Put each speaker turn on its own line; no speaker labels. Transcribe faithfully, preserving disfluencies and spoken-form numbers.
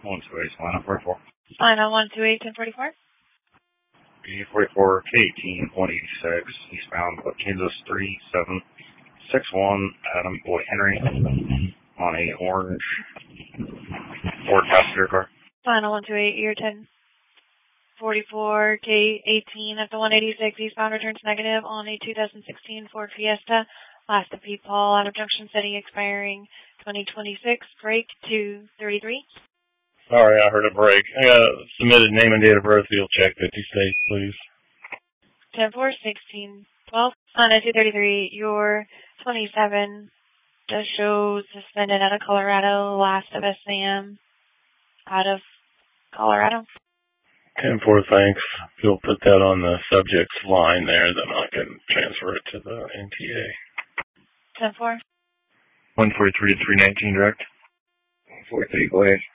one two eight, Solana forty-four.
Solana one two eight, ten forty-four.
B forty-four, K eighteen, one eighty-six, eastbound, Kansas three seven six one, Adam Boy Henry, on a orange Ford passenger car.
Solana one two eight, year ten forty-four, K eighteen at the one eighty-six, eastbound, returns negative on a two thousand sixteen Ford Fiesta. Last of Pete Paul out of Junction City, expiring twenty twenty-six, break two thirty-three.
Sorry, I heard a break. I got a submitted name and date of birth. You'll check fifty state, please.
ten four sixteen twelve. On a two thirty-three, your twenty-seven does show suspended out of Colorado. Last of S A M out of Colorado.
ten four, thanks. If you'll put that on the subject's line there, then I can transfer it to the N T A.
ten four.
one forty-three to three nineteen direct.
one forty-three, go ahead.